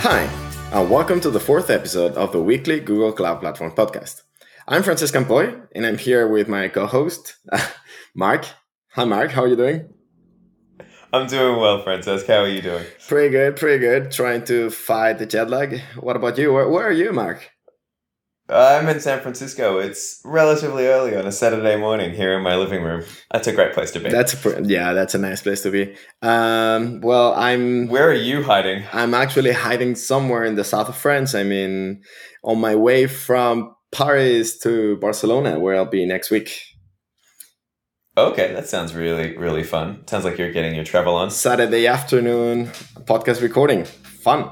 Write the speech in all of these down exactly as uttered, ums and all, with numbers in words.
Hi, and welcome to the fourth episode of the weekly Google Cloud Platform podcast. I'm Frances Campoy, and I'm here with my co-host, Mark. Hi, Mark. How are you doing? I'm doing well, Francesca. How are you doing? Pretty good, pretty good. Trying to fight the jet lag. What about you? Where, where are you, Mark? I'm in San Francisco. It's relatively early on a Saturday morning here in my living room. That's a great place to be. That's a, pr- yeah, that's a nice place to be. Um, well, I'm. Where are you hiding? I'm actually hiding somewhere in the south of France. I mean, on my way from Paris to Barcelona, where I'll be next week. Okay, that sounds really, really fun. Sounds like you're getting your travel on. Saturday afternoon, podcast recording. Fun.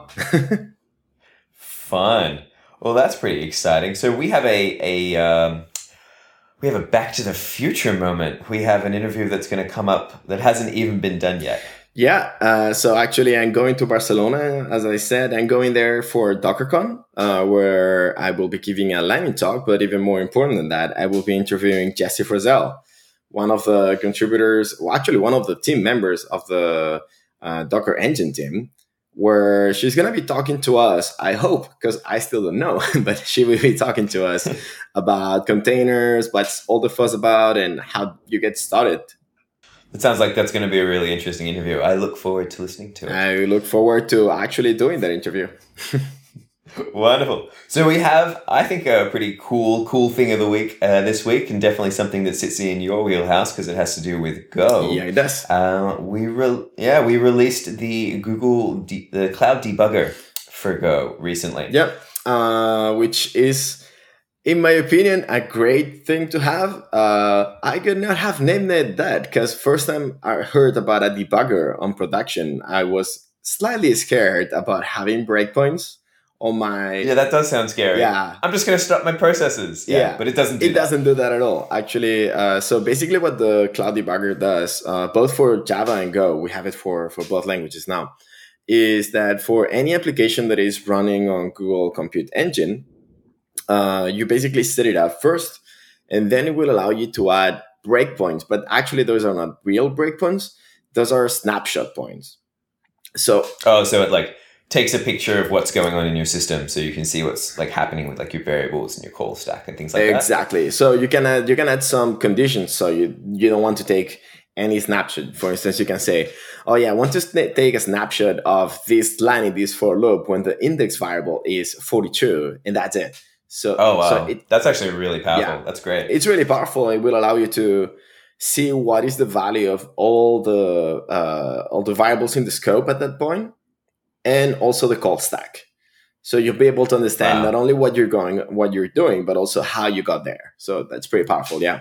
Fun. Well, that's pretty exciting. So we have a a um, we have a Back to the Future moment. We have an interview that's going to come up that hasn't even been done yet. Yeah. Uh, so actually, I'm going to Barcelona, as I said. I'm going there for DockerCon, uh, where I will be giving a lightning talk. But even more important than that, I will be interviewing Jessie Frazelle, one of the contributors, well, actually one of the team members of the uh, Docker Engine team, where she's going to be talking to us, I hope, because I still don't know, but she will be talking to us about containers, what's all the fuss about, and how you get started. It sounds like that's going to be a really interesting interview. I look forward to listening to it. I look forward to actually doing that interview. Wonderful. So we have, I think, a pretty cool, cool thing of the week uh, this week, and definitely something that sits in your wheelhouse because it has to do with Go. Yeah, it does. Uh, we re- yeah, we released the Google de- the Cloud Debugger for Go recently. Yep, uh, which is, in my opinion, a great thing to have. Uh, I could not have named it that because first time I heard about a debugger on production, I was slightly scared about having breakpoints on my. Yeah, that does sound scary. Yeah, I'm just going to stop my processes. Yeah, yeah, but it doesn't do it that. doesn't do that at all. Actually, uh, so basically, what the Cloud Debugger does, uh, both for Java and Go, we have it for for both languages now, is that for any application that is running on Google Compute Engine, uh, you basically set it up first, and then it will allow you to add breakpoints. But actually, those are not real breakpoints; those are snapshot points. So, oh, so it like takes a picture of what's going on in your system, so you can see what's like happening with like your variables and your call stack and things like exactly. that. Exactly. So you can add you can add some conditions. So you you don't want to take any snapshot. For instance, you can say, oh yeah, I want to sna- take a snapshot of this line in this for loop when the index variable is forty-two, and that's it. So oh wow, so it, that's actually really powerful. Yeah, that's great. It's really powerful. It will allow you to see what is the value of all the uh, all the variables in the scope at that point, and also the call stack. So you'll be able to understand wow. not only what you're going, what you're doing, but also how you got there. So that's pretty powerful. Yeah.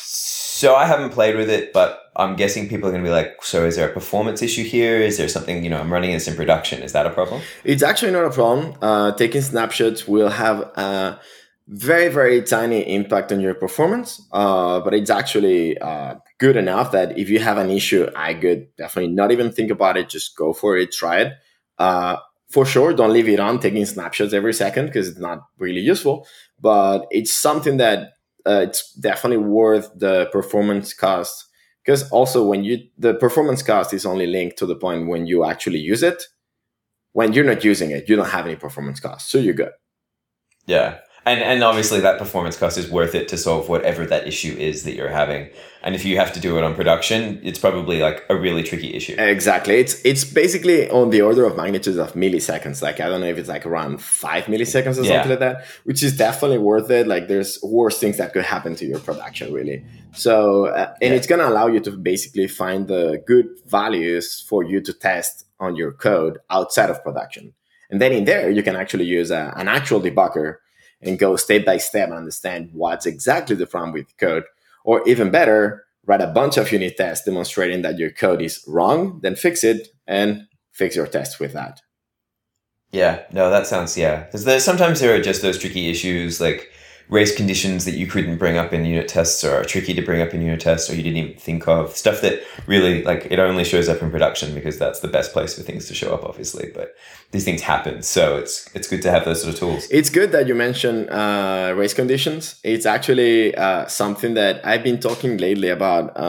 So I haven't played with it, but I'm guessing people are going to be like, so is there a performance issue here? Is there something, you know, I'm running this in production. Is that a problem? It's actually not a problem. Uh, taking snapshots will have a very, very tiny impact on your performance. Uh, but it's actually uh, good enough that if you have an issue, I could definitely not even think about it. Just go for it. Try it. Uh, for sure, don't leave it on taking snapshots every second because it's not really useful. But it's something that uh, it's definitely worth the performance cost. Because also when you, the performance cost is only linked to the point when you actually use it. When you're not using it, you don't have any performance cost. So you're good. Yeah. And and obviously that performance cost is worth it to solve whatever that issue is that you're having. And if you have to do it on production, it's probably like a really tricky issue. Exactly. It's it's basically on the order of magnitude of milliseconds. Like, I don't know if it's like around five milliseconds or yeah. something like that, which is definitely worth it. Like, there's worse things that could happen to your production, really. So, uh, and yeah. it's going to allow you to basically find the good values for you to test on your code outside of production. And then in there, you can actually use a, an actual debugger and go step by step and understand what's exactly the problem with the code. Or even better, write a bunch of unit tests demonstrating that your code is wrong, then fix it and fix your tests with that. Yeah, no, that sounds, yeah. Because there, sometimes there are just those tricky issues like race conditions that you couldn't bring up in unit tests or are tricky to bring up in unit tests or you didn't even think of. Stuff that really, like, it only shows up in production because that's the best place for things to show up, obviously. But these things happen. So it's it's good to have those sort of tools. It's good that you mentioned uh, race conditions. It's actually uh, something that I've been talking lately about. Um,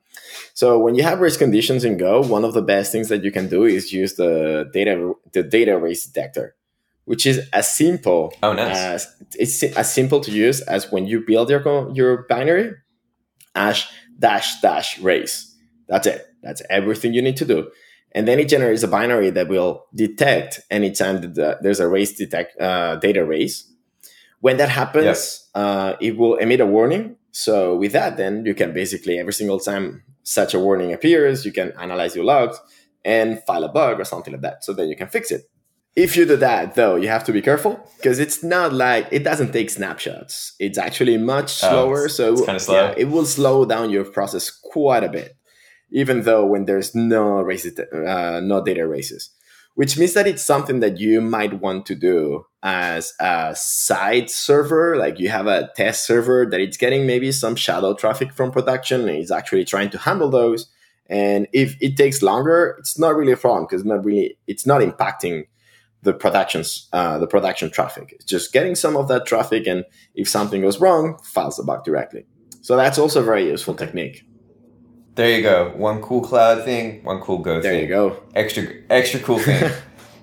So when you have race conditions in Go, one of the best things that you can do is use the data the data race detector, which is as simple oh, nice. as it's as simple to use as when you build your your binary, ash dash dash race. That's it. That's everything you need to do. And then it generates a binary that will detect anytime that the, there's a race detect uh, data race. When that happens, yep. uh, it will emit a warning. So with that, then you can basically every single time such a warning appears, you can analyze your logs and file a bug or something like that. So then you can fix it. If you do that, though, you have to be careful because it's not like it doesn't take snapshots. It's actually much slower. Oh, it's, so it's kind of slow. Yeah, it will slow down your process quite a bit, even though when there's no races, uh, no data races, which means that it's something that you might want to do as a side server. Like you have a test server that it's getting maybe some shadow traffic from production and it's actually trying to handle those. And if it takes longer, it's not really a problem because not really, it's not impacting the productions, uh, the production traffic. It's just getting some of that traffic, and if something goes wrong, files the bug directly. So that's also a very useful technique. There you go. One cool cloud thing, one cool Go there thing. There you go. Extra, extra cool thing.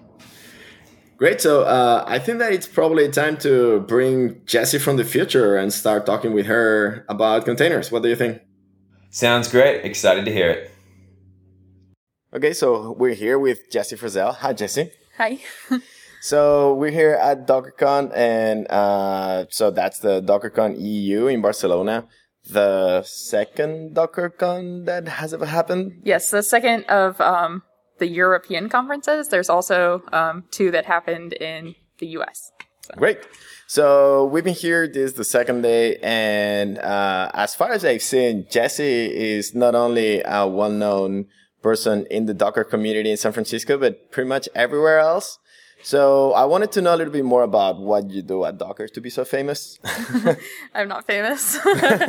Great. So uh, I think that it's probably time to bring Jessie from the future and start talking with her about containers. What do you think? Sounds great. Excited to hear it. Okay, so we're here with Jessie Frizzell. Hi, Jessie. Hi. So we're here at DockerCon, and uh, so that's the DockerCon E U in Barcelona, the second DockerCon that has ever happened. Yes, the second of um, the European conferences. There's also um, two that happened in the U S. So. Great. So we've been here. This is the second day, and uh, as far as I've seen, Jessie is not only a well-known person in the Docker community in San Francisco, but pretty much everywhere else. So I wanted to know a little bit more about what you do at Docker to be so famous. I'm not famous.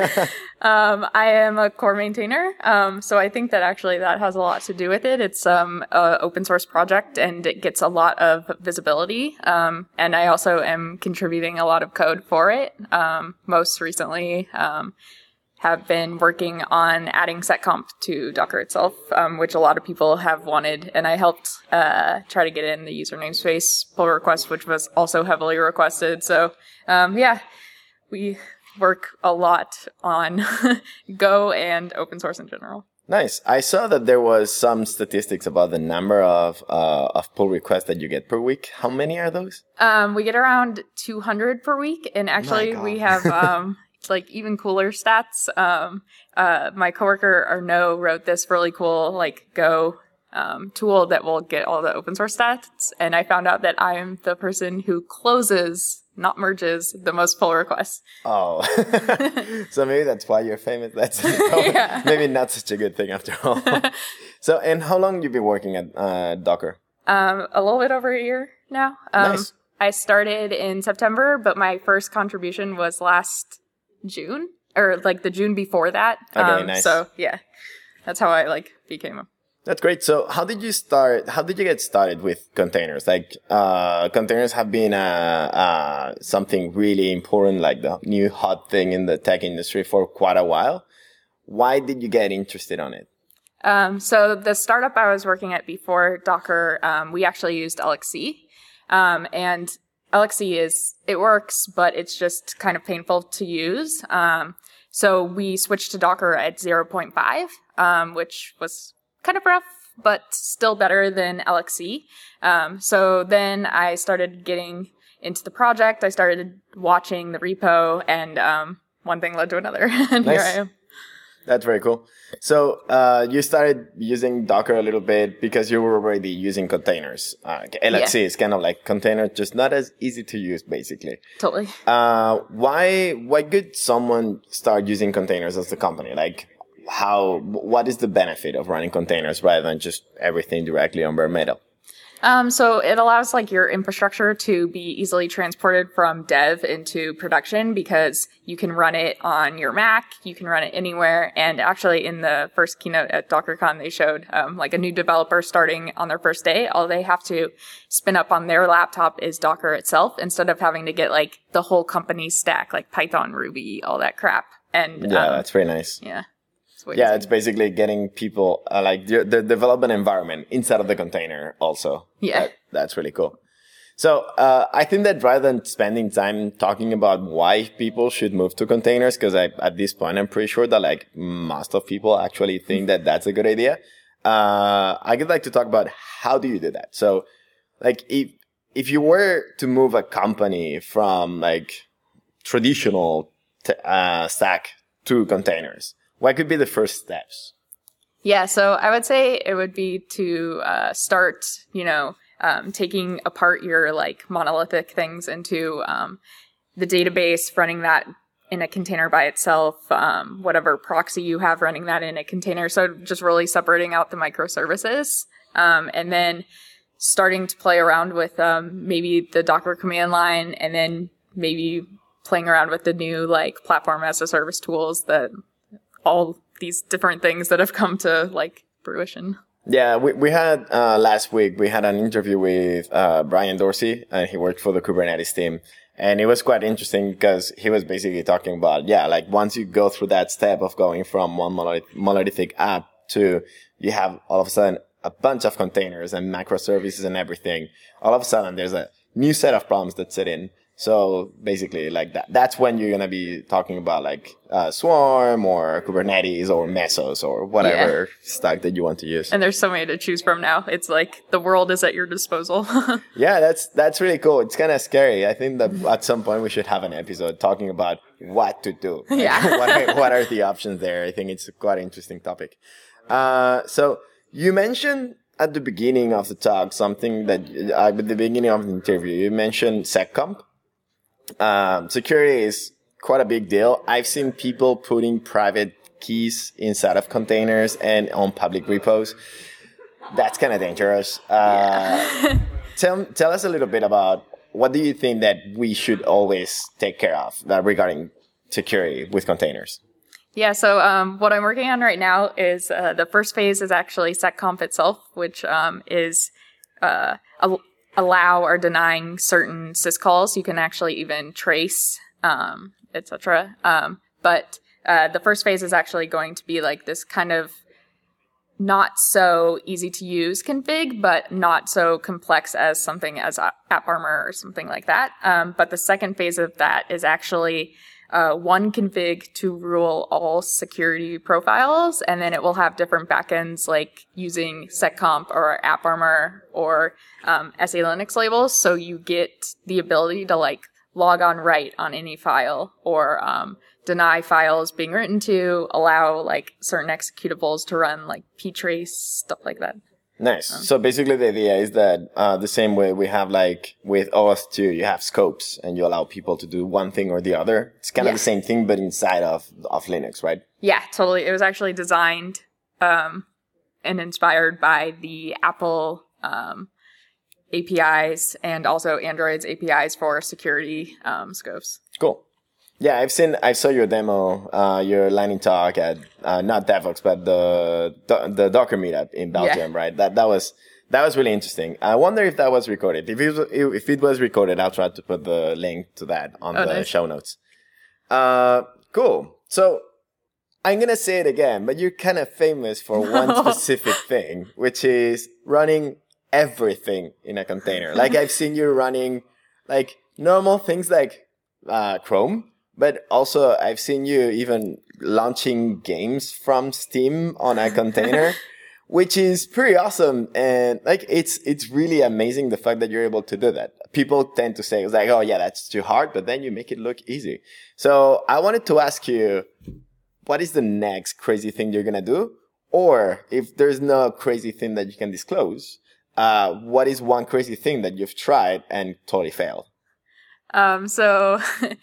um, I am a core maintainer. Um, so I think that actually that has a lot to do with it. It's um, an open source project and it gets a lot of visibility. Um, and I also am contributing a lot of code for it. Um, most recently, um, have been working on adding seccomp to Docker itself, um, which a lot of people have wanted. And I helped uh, try to get in the user namespace pull request, which was also heavily requested. So um, yeah, we work a lot on Go and open source in general. Nice. I saw that there was some statistics about the number of uh, of pull requests that you get per week. How many are those? Um, we get around two hundred per week. And actually we have... Um, like even cooler stats. Um, uh, my coworker Arnaud wrote this really cool like Go um, tool that will get all the open source stats. And I found out that I am the person who closes, not merges, the most pull requests. Oh, so maybe that's why you're famous. That's yeah. Maybe not such a good thing after all. So, and how long you been working at uh, Docker? Um, a little bit over a year now. Um, nice. I started in September, but my first contribution was last June or like the June before that. Okay, um, nice. So yeah, that's how I like became a. That's great. So how did you start? How did you get started with containers? Like uh, containers have been uh, uh, something really important, like the new hot thing in the tech industry for quite a while. Why did you get interested on it? Um, so the startup I was working at before Docker, um, we actually used L X C, um, and L X C is, it works, but it's just kind of painful to use. Um, so we switched to Docker at zero point five, um, which was kind of rough, but still better than L X C. Um, so then I started getting into the project. I started watching the repo, and um, one thing led to another. And nice. Here I am. That's very cool. So uh, you started using Docker a little bit because you were already using containers. Uh, L X C yeah. is kind of like container, just not as easy to use, basically. Totally. Uh, why why could someone start using containers as a company? Like, how? What is the benefit of running containers rather than just everything directly on bare metal? Um, so it allows like your infrastructure to be easily transported from dev into production because you can run it on your Mac, you can run it anywhere. And actually in the first keynote at DockerCon, they showed um, like a new developer starting on their first day. All they have to spin up on their laptop is Docker itself instead of having to get like the whole company stack, like Python, Ruby, all that crap. And yeah, um, that's very nice. Yeah. Yeah, it's basically getting people uh, like the, the development environment inside of the container also. Yeah. That, that's really cool. So uh, I think that rather than spending time talking about why people should move to containers, because at this point, I'm pretty sure that like most of people actually think that that's a good idea. Uh, I would like to talk about how do you do that? So like if, if you were to move a company from like traditional t- uh, stack to containers, what could be the first steps? Yeah, so I would say it would be to uh, start, you know, um, taking apart your like monolithic things into um, the database, running that in a container by itself, um, whatever proxy you have, running that in a container. So just really separating out the microservices, um, and then starting to play around with um, maybe the Docker command line, and then maybe playing around with the new like platform as a service tools that all these different things that have come to like fruition. Yeah, we, we had uh, last week, we had an interview with uh, Brian Dorsey, and he worked for the Kubernetes team. And it was quite interesting because he was basically talking about, yeah, like once you go through that step of going from one monolith- monolithic app to you have all of a sudden a bunch of containers and microservices and everything, all of a sudden there's a new set of problems that sit in. So basically like that, that's when you're going to be talking about like uh, Swarm or Kubernetes or Mesos or whatever yeah. stack that you want to use. And there's so many to choose from now. It's like the world is at your disposal. Yeah, that's that's really cool. It's kind of scary. I think that at some point we should have an episode talking about what to do. Like, yeah. what, are, what are the options there? I think it's a quite interesting topic. Uh, so you mentioned at the beginning of the talk something that uh, at the beginning of the interview, you mentioned SecComp. Um, security is quite a big deal. I've seen people putting private keys inside of containers and on public repos. That's kind of dangerous. Uh, yeah. tell, tell us a little bit about what do you think that we should always take care of uh, regarding security with containers? Yeah, so um, what I'm working on right now is uh, the first phase is actually SecComp itself, which um, is uh, a allow or denying certain syscalls. You can actually even trace, um, et cetera. Um, but uh, the first phase is actually going to be like this kind of not so easy to use config, but not so complex as something as AppArmor or something like that. Um, but the second phase of that is actually uh, one config to rule all security profiles, and then it will have different backends like using SecComp or AppArmor or um, S A Linux labels, so you get the ability to like log on write on any file or um, deny files being written to, allow like certain executables to run like ptrace, stuff like that. Nice. Um, so basically the idea is that uh, the same way we have like with O auth two, you have scopes and you allow people to do one thing or the other. It's kind yeah. of the same thing, but inside of, of Linux, right? Yeah, totally. It was actually designed um, and inspired by the Apple um, A P Is and also Android's A P Is for security um, scopes. Cool. Yeah, I've seen, I saw your demo, uh, your lightning talk at, uh, not DevOps, but the, the Docker meetup in Belgium, yeah. right? That, that was, that was really interesting. I wonder if that was recorded. If it was, if it was recorded, I'll try to put the link to that on oh, the nice. show notes. Uh, cool. So I'm going to say it again, but you're kind of famous for one specific thing, which is running everything in a container. Like I've seen you running like normal things like, uh, Chrome. But also, I've seen you even launching games from Steam on a container, which is pretty awesome. And like, it's it's really amazing the fact that you're able to do that. People tend to say, it's like, oh yeah, that's too hard, but then you make it look easy. So I wanted to ask you, what is the next crazy thing you're going to do? Or if there's no crazy thing that you can disclose, uh, what is one crazy thing that you've tried and totally failed? Um, so...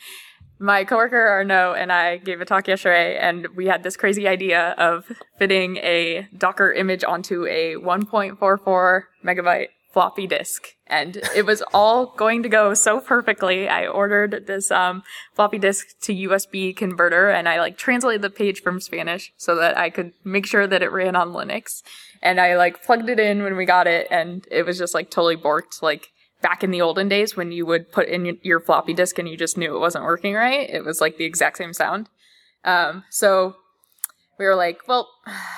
My coworker Arnaud and I gave a talk yesterday, and we had this crazy idea of fitting a Docker image onto a one point four four megabyte floppy disk. And it was all going to go so perfectly. I ordered this um, floppy disk to U S B converter, and I like translated the page from Spanish so that I could make sure that it ran on Linux. And I like plugged it in when we got it, and it was just like totally borked, like back in the olden days when you would put in your floppy disk and you just knew it wasn't working right. It was like the exact same sound. Um, so we were like, well,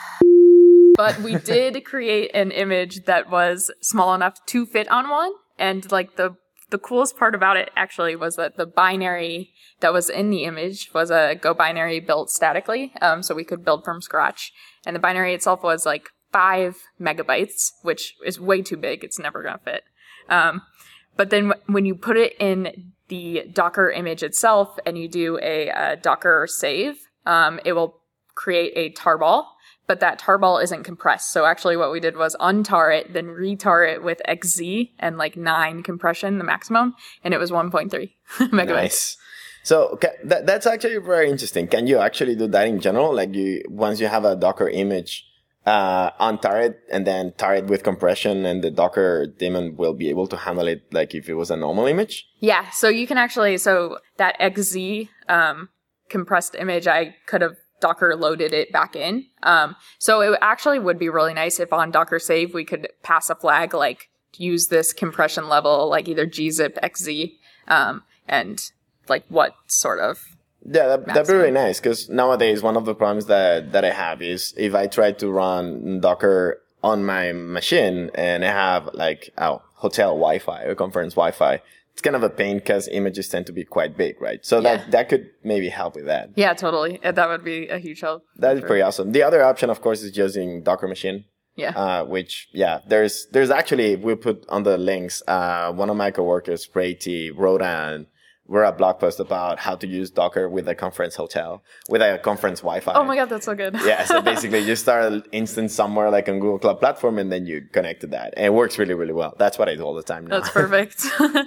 but we did create an image that was small enough to fit on one. And like the the coolest part about it actually was that the binary that was in the image was a Go binary built statically. Um, so we could build from scratch. And the binary itself was like five megabytes, which is way too big. It's never going to fit. Um, but then w- when you put it in the Docker image itself and you do a, a Docker save, um, it will create a tarball. But that tarball isn't compressed. So actually what we did was untar it, then retar it with X Z and like nine compression, the maximum, and it was one point three megabytes. Nice. So okay, that, that's actually very interesting. Can you actually do that in general? Like you, once you have a Docker image, uh, untar it and then tar it with compression, and the Docker daemon will be able to handle it like if it was a normal image? Yeah. So you can actually, so that X Z, um, compressed image, I could have Docker loaded it back in. Um, so it actually would be really nice if on Docker save, we could pass a flag, like use this compression level, like either gzip, xz, um, and like what sort of. Yeah, that, that'd be really nice, because nowadays one of the problems that, that I have is if I try to run Docker on my machine and I have like oh, hotel Wi-Fi or conference Wi-Fi, it's kind of a pain because images tend to be quite big, right? So Yeah. that, that could maybe help with that. Yeah, totally. Uh, That would be a huge help. That is Sure. pretty awesome. The other option, of course, is using Docker Machine. Yeah. Uh, which, yeah, there's, there's actually, we put on the links, uh, one of my coworkers, Prati, wrote an, wrote a blog post about how to use Docker with a conference hotel, with a conference Wi-Fi. Oh my God, that's so good. Yeah, so basically you start an instance somewhere like on Google Cloud Platform and then you connect to that. And it works really, really well. That's what I do all the time now. That's perfect.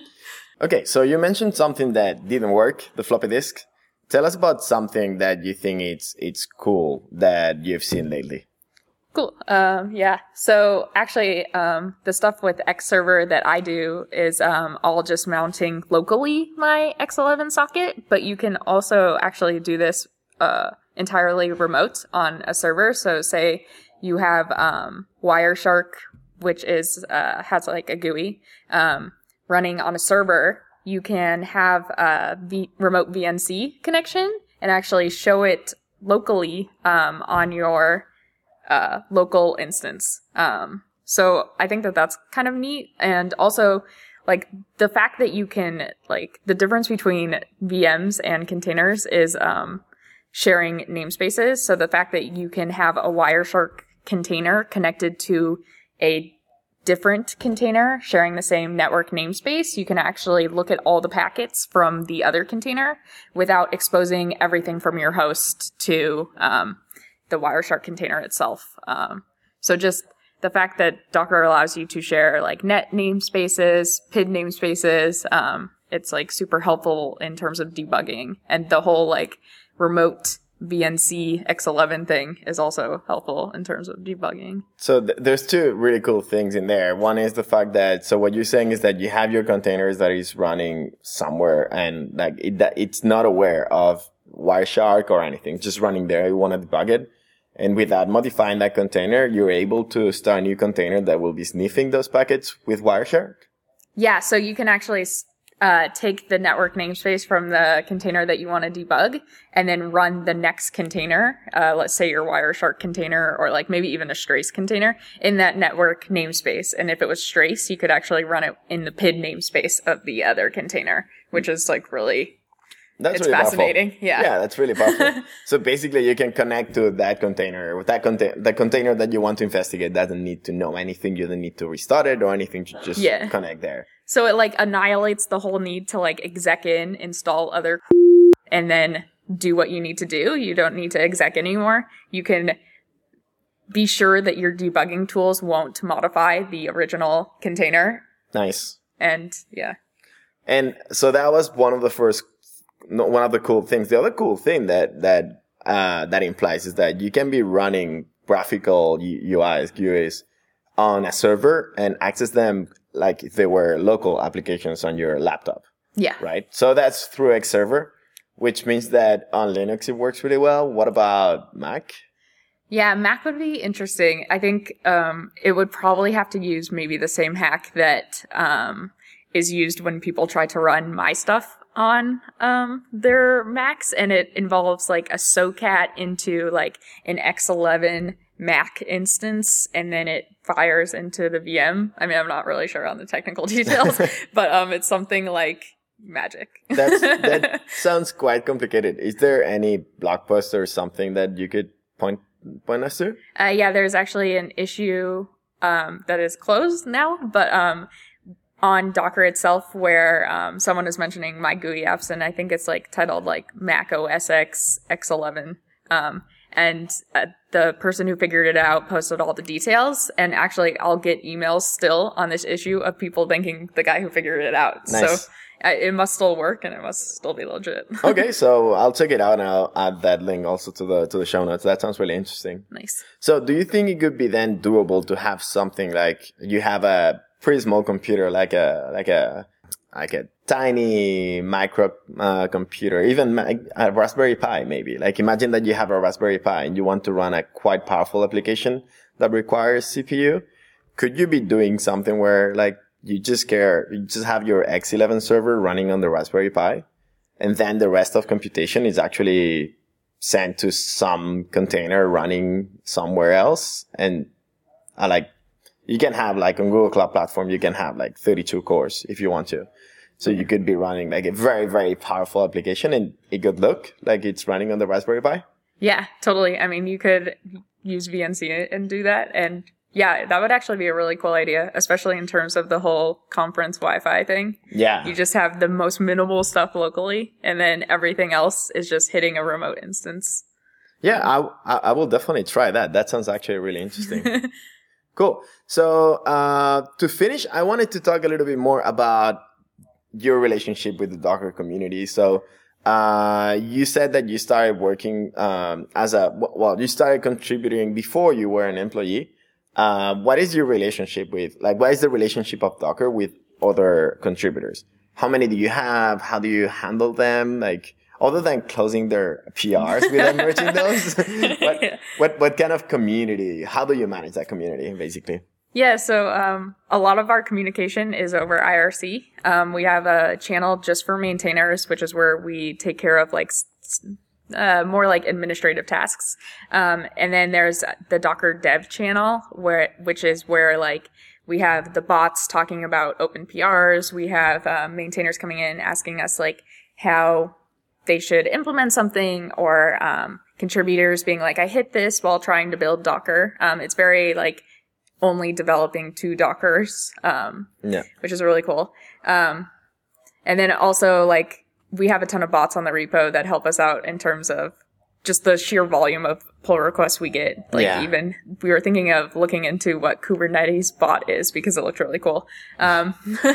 Okay, so you mentioned something that didn't work, the floppy disk. Tell us about something that you think it's it's cool that you've seen lately. Cool. Um, yeah. So actually, um, the stuff with X Server that I do is um, all just mounting locally my X eleven socket, but you can also actually do this uh, entirely remote on a server. So say you have um, Wireshark, which is uh, has like a G U I um, running on a server. You can have a v- remote V N C connection and actually show it locally um, on your Uh, local instance. Um, so I think that that's kind of neat. And also, like, the fact that you can, like, the difference between V Ms and containers is um, sharing namespaces. So the fact that you can have a Wireshark container connected to a different container sharing the same network namespace, you can actually look at all the packets from the other container without exposing everything from your host to um, the Wireshark container itself. Um, so just the fact that Docker allows you to share like net namespaces, P I D namespaces, um, it's like super helpful in terms of debugging, and the whole like remote V N C X eleven thing is also helpful in terms of debugging. So th- there's two really cool things in there. One is the fact that, so what you're saying is that you have your containers that is running somewhere and like it, that it's not aware of Wireshark or anything, just running there. You want to debug it. And without modifying that container, you're able to start a new container that will be sniffing those packets with Wireshark? Yeah, so you can actually uh, take the network namespace from the container that you want to debug and then run the next container, uh, let's say your Wireshark container or like maybe even a Strace container in that network namespace. And if it was Strace, you could actually run it in the P I D namespace of the other container, which is like really... That's it's really fascinating. Powerful. Yeah. Yeah, that's really powerful. So basically you can connect to that container. With that container, the container that you want to investigate doesn't need to know anything. You don't need to restart it or anything. You just Yeah. connect there. So it like annihilates the whole need to like exec in, install other and then do what you need to do. You don't need to exec anymore. You can be sure that your debugging tools won't modify the original container. Nice. And yeah. And so that was one of the first, no, one of the cool things. The other cool thing that, that, uh, that implies is that you can be running graphical U Is, G U Is on a server and access them like if they were local applications on your laptop. Yeah. Right? So that's through X Server, which means that on Linux it works really well. What about Mac? Yeah, Mac would be interesting. I think um, it would probably have to use maybe the same hack that um, is used when people try to run my stuff on um, their Macs, and it involves like a SOCAT into like an X eleven Mac instance, and then it fires into the V M. I mean, I'm not really sure on the technical details, but um, it's something like magic. That's, that sounds quite complicated. Is there any blog post or something that you could point point us to? Uh, yeah, there's actually an issue um, that is closed now, but um, on Docker itself, where um, someone is mentioning my G U I apps, and I think it's like titled like Mac O S X X eleven. Um, and uh, the person who figured it out posted all the details, and actually I'll get emails still on this issue of people thanking the guy who figured it out. Nice. So uh, it must still work, and it must still be legit. Okay, so I'll check it out, and I'll add that link also to the to the show notes. That sounds really interesting. Nice. So do you think it could be then doable to have something like you have a pretty small computer, like a like a like a tiny micro uh, computer, even a Raspberry Pi maybe. Like imagine that you have a Raspberry Pi and you want to run a quite powerful application that requires C P U. Could you be doing something where like you just care, you just have your X eleven server running on the Raspberry Pi, and then the rest of computation is actually sent to some container running somewhere else? And I like, you can have like on Google Cloud Platform, you can have like thirty-two cores if you want to. So you could be running like a very, very powerful application, and it could look like it's running on the Raspberry Pi. Yeah, totally. I mean, you could use V N C and do that. And yeah, that would actually be a really cool idea, especially in terms of the whole conference Wi-Fi thing. Yeah. You just have the most minimal stuff locally, and then everything else is just hitting a remote instance. Yeah, I, I, I will definitely try that. That sounds actually really interesting. Cool. So uh, to finish, I wanted to talk a little bit more about your relationship with the Docker community. So uh, you said that you started working um, as a, well, you started contributing before you were an employee. Uh, what is your relationship with, like, what is the relationship of Docker with other contributors? How many do you have? How do you handle them? Like, other than closing their P Rs without merging those, what, Yeah. what, what kind of community, how do you manage that community, basically? Yeah, so um, a lot of our communication is over I R C. Um, we have a channel just for maintainers, which is where we take care of like s- uh, more like administrative tasks. Um, and then there's the Docker Dev channel, where which is where like we have the bots talking about open P Rs. We have uh, maintainers coming in asking us like how they should implement something, or um, contributors being like, I hit this while trying to build Docker. Um, it's very like only developing two Dockers, um, Yeah. which is really cool. Um, and then also like we have a ton of bots on the repo that help us out in terms of just the sheer volume of pull requests we get. Like Yeah. even we were thinking of looking into what Kubernetes bot is because it looked really cool. Um,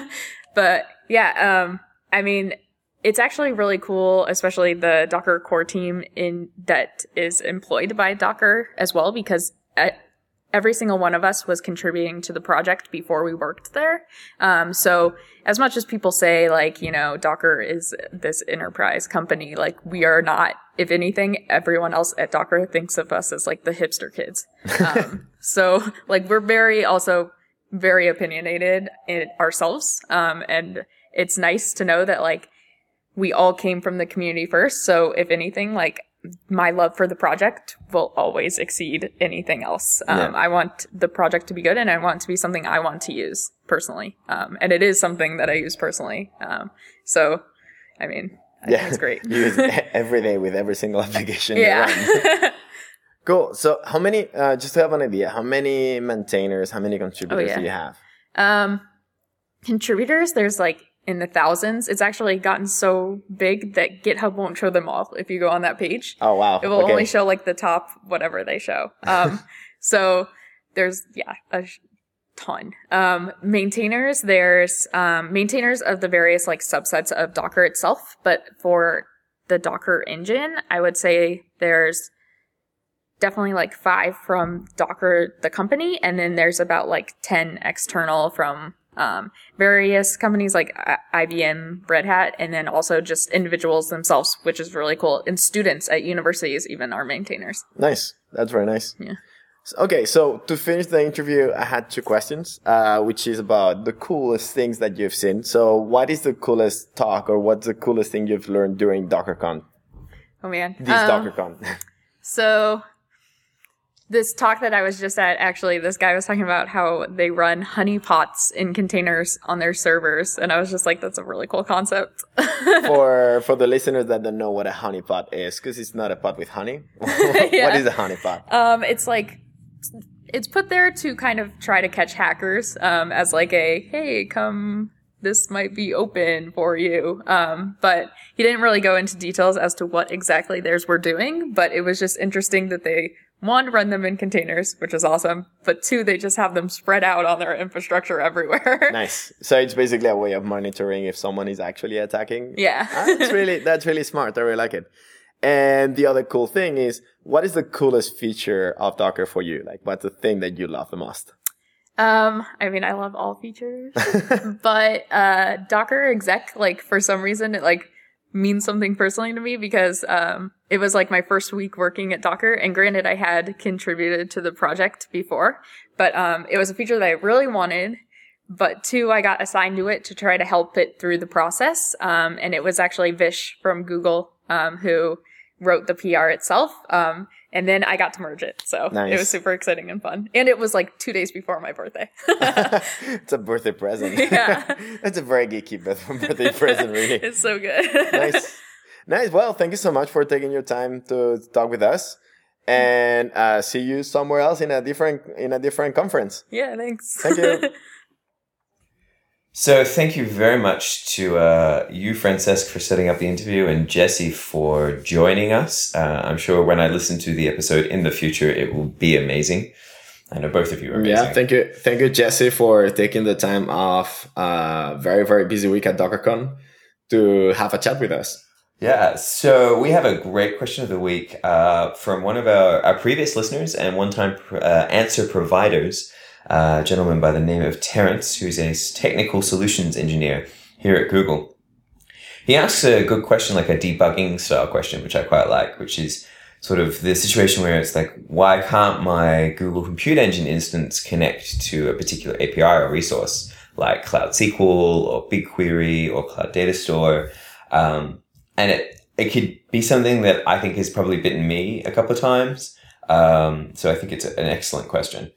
but yeah, um, I mean, it's actually really cool, especially the Docker core team in that is employed by Docker as well, because at, every single one of us was contributing to the project before we worked there. Um, so as much as people say, like, you know, Docker is this enterprise company, like we are not. If anything, everyone else at Docker thinks of us as like the hipster kids. Um, so like we're very also very opinionated in ourselves. Um, and it's nice to know that like we all came from the community first. So if anything, like my love for the project will always exceed anything else. Um, Yeah. I want the project to be good, and I want it to be something I want to use personally. Um, and it is something that I use personally. Um, so, I mean, I Yeah. think it's great. You use it every day with every single application. you run. Yeah. Cool. So how many, uh, just to have an idea, how many maintainers, how many contributors Oh, yeah. do you have? um, contributors, there's like in the thousands. It's actually gotten so big that GitHub won't show them all if you go on that page. Oh, wow. It will Okay. only show like the top whatever they show. Um, so there's yeah a sh- ton. Um, maintainers, there's um, maintainers of the various like subsets of Docker itself, but for the Docker engine, I would say there's definitely like five from Docker the company, and then there's about like ten external from um, various companies like I B M, Red Hat, and then also just individuals themselves, which is really cool. And students at universities even are maintainers. Nice. That's very nice. Yeah. Okay, so to finish the interview, I had two questions, uh, which is about the coolest things that you've seen. So what is the coolest talk or what's the coolest thing you've learned during DockerCon? Oh, man. This um, DockerCon. So this talk that I was just at, actually, this guy was talking about how they run honeypots in containers on their servers. And I was just like, that's a really cool concept. for for the listeners that don't know what a honeypot is, because it's not a pot with honey. Yeah. What is a honeypot? Um, it's like... It's put there to kind of try to catch hackers um, as like a, hey, come, this might be open for you. Um, but he didn't really go into details as to what exactly theirs were doing. But it was just interesting that they, one, run them in containers, which is awesome. But two, they just have them spread out on their infrastructure everywhere. Nice. So it's basically a way of monitoring if someone is actually attacking. Yeah. that's really that's really smart. I really like it. And the other cool thing is, what is the coolest feature of Docker for you? Like, what's the thing that you love the most? Um, I mean, I love all features, but uh, Docker exec, like, for some reason, it like means something personally to me because um, it was like my first week working at Docker. And granted, I had contributed to the project before, but um, it was a feature that I really wanted. But two, I got assigned to it to try to help it through the process. Um, and it was actually Vish from Google um, who wrote the P R itself. Um, and then I got to merge it. So nice. It was super exciting and fun. And it was like two days before my birthday. It's a birthday present. Yeah. That's a very geeky birthday present, really. It's so good. Nice. Nice. Well, thank you so much for taking your time to talk with us. And uh, see you somewhere else in a different in a different conference. Yeah, thanks. Thank you. So thank you very much to uh, you, Francesc, for setting up the interview, and Jesse for joining us. Uh, I'm sure when I listen to the episode in the future, it will be amazing. I know both of you are amazing. Yeah, thank you. Thank you, Jesse, for taking the time off a very, very busy week at DockerCon to have a chat with us. Yeah, so we have a great question of the week uh, from one of our, our previous listeners and one-time uh, answer providers, Uh, a gentleman by the name of Terrence, who's a technical solutions engineer here at Google. He asks a good question, like a debugging style question, which I quite like, which is sort of the situation where it's like, why can't my Google Compute Engine instance connect to a particular A P I or resource like Cloud S Q L or BigQuery or Cloud Data Store? Um, and it, it could be something that I think has probably bitten me a couple of times. Um, so I think it's an excellent question.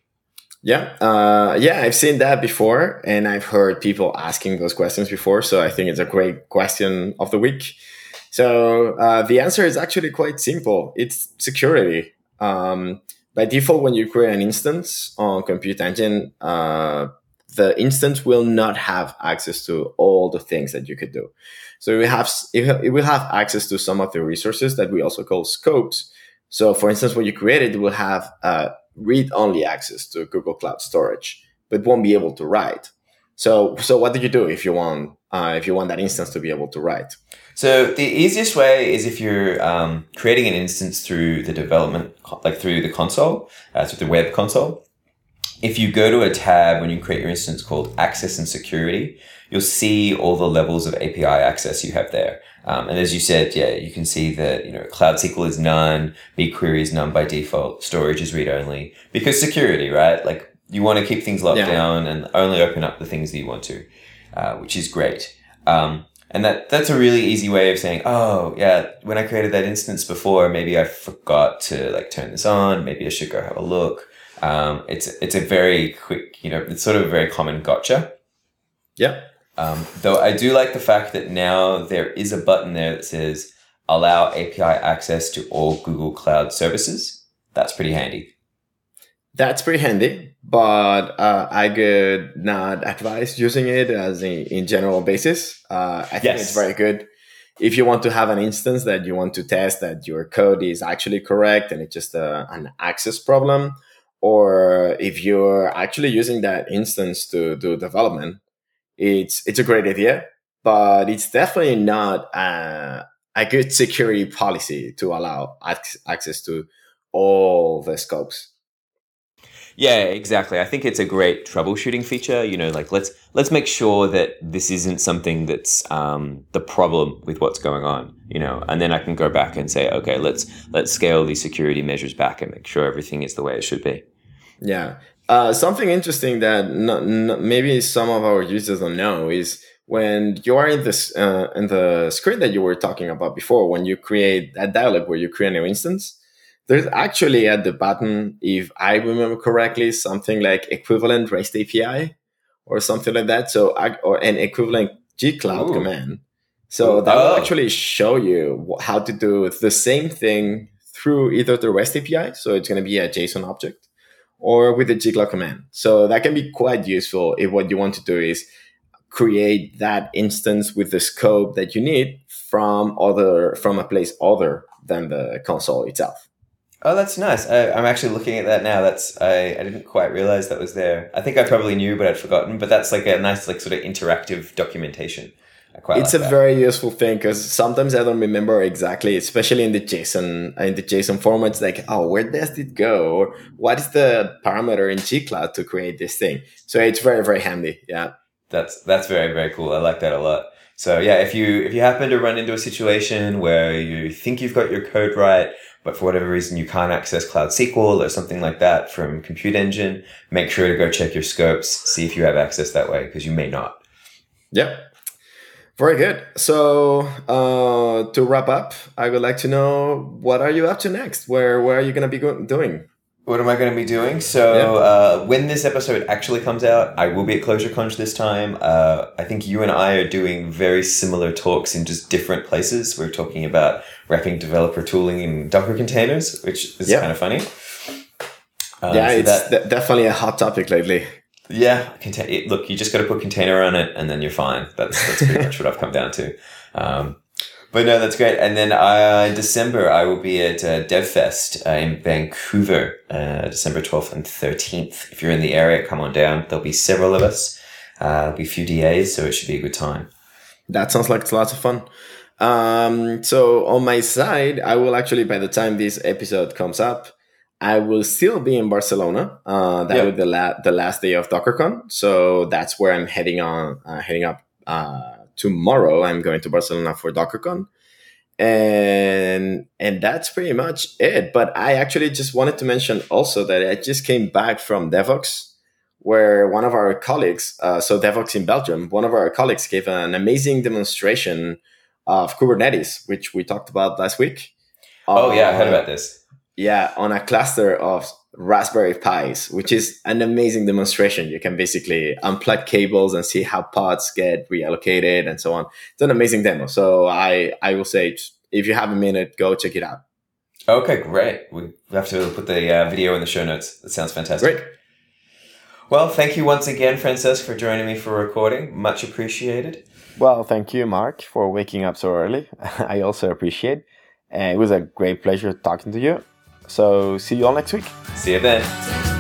Yeah, uh, yeah, I've seen that before, and I've heard people asking those questions before. So I think it's a great question of the week. So uh, the answer is actually quite simple. It's security. Um, by default, when you create an instance on Compute Engine, uh, the instance will not have access to all the things that you could do. So it will have it will have access to some of the resources that we also call scopes. So, for instance, when you create it, it will have uh, read-only access to Google Cloud Storage, but won't be able to write. So, so what do you do if you want uh, if you want that instance to be able to write? So the easiest way is if you're um, creating an instance through the development, like through the console, uh, through the web console. If you go to a tab when you create your instance called Access and Security, you'll see all the levels of A P I access you have there. Um, and as you said, yeah, you can see that, you know, Cloud S Q L is none, BigQuery is none by default, storage is read only, because security, right? Like you want to keep things locked yeah. down and only open up the things that you want to, uh, which is great. Um, and that, that's a really easy way of saying, oh yeah, when I created that instance before, maybe I forgot to like turn this on. Maybe I should go have a look. Um, it's, it's a very quick, you know, it's sort of a very common gotcha. Yeah. Um, though I do like the fact that now there is a button there that says allow A P I access to all Google Cloud services. That's pretty handy. That's pretty handy, but uh, I could not advise using it as a in general basis. Uh, I think yes. it's very good if you want to have an instance that you want to test that your code is actually correct and it's just a, an access problem, or if you're actually using that instance to do development. It's it's a great idea, but it's definitely not a, a good security policy to allow ac- access to all the scopes. Yeah, exactly. I think it's a great troubleshooting feature. You know, like let's let's make sure that this isn't something that's um, the problem with what's going on. You know, and then I can go back and say, okay, let's let's scale these security measures back and make sure everything is the way it should be. Yeah. Uh, something interesting that n- n- maybe some of our users don't know is when you are in this uh, in the script that you were talking about before, when you create that dialog where you create a new instance, there's actually at the button, if I remember correctly, something like equivalent REST A P I or something like that. So, or an equivalent G-Cloud Ooh. command. So that Oh. will actually show you how to do the same thing through either the REST A P I. So it's going to be a JSON object, or with the G-Cloud command. So that can be quite useful if what you want to do is create that instance with the scope that you need from other from a place other than the console itself. Oh, that's nice. I, I'm actually looking at that now. That's I, I didn't quite realize that was there. I think I probably knew, but I'd forgotten. But that's like a nice, like sort of interactive documentation. I quite It's like a that. very useful thing because sometimes I don't remember exactly, especially in the JSON in the JSON formats. Like, oh, where does it go? Or what is the parameter in G-Cloud to create this thing? So it's very very handy. Yeah. That's that's very very cool. I like that a lot. So yeah, if you if you happen to run into a situation where you think you've got your code right, but for whatever reason you can't access Cloud S Q L or something like that from Compute Engine, make sure to go check your scopes, see if you have access that way, because you may not. Yeah. Very good. So uh, to wrap up, I would like to know, what are you up to next? Where where are you going to be go- doing? What am I going to be doing? So Yeah. uh, when this episode actually comes out, I will be at ClojureConf this time. Uh, I think you and I are doing very similar talks in just different places. We're talking about wrapping developer tooling in Docker containers, which is Yeah. kind of funny. Um, yeah, so it's that- de- definitely a hot topic lately. Yeah, contain- it, look, you just got to put container on it, and then you're fine. That's that's pretty much what I've come down to. Um, but no, that's great. And then uh, in December, I will be at uh, DevFest uh, in Vancouver, uh, December twelfth and thirteenth. If you're in the area, come on down. There'll be several of us. Uh, there'll be a few D As, so it should be a good time. That sounds like it's lots of fun. Um, so on my side, I will actually, by the time this episode comes up, I will still be in Barcelona. Uh, that Yeah. will be the, la- the last day of DockerCon. So that's where I'm heading on, uh, heading up uh, tomorrow. I'm going to Barcelona for DockerCon. And and that's pretty much it. But I actually just wanted to mention also that I just came back from Devoxx, where one of our colleagues, uh, so Devoxx in Belgium, one of our colleagues gave an amazing demonstration of Kubernetes, which we talked about last week. Oh, yeah, I heard Uh, about this. Yeah, on a cluster of Raspberry Pis, which is an amazing demonstration. You can basically unplug cables and see how pods get reallocated and so on. It's an amazing demo. So I, I will say, if you have a minute, go check it out. Okay, great. We have to put the uh, video in the show notes. That sounds fantastic. Great. Well, thank you once again, Francesc, for joining me for recording. Much appreciated. Well, thank you, Mark, for waking up so early. I also appreciate it. And it was a great pleasure talking to you. So see you all next week. See you then.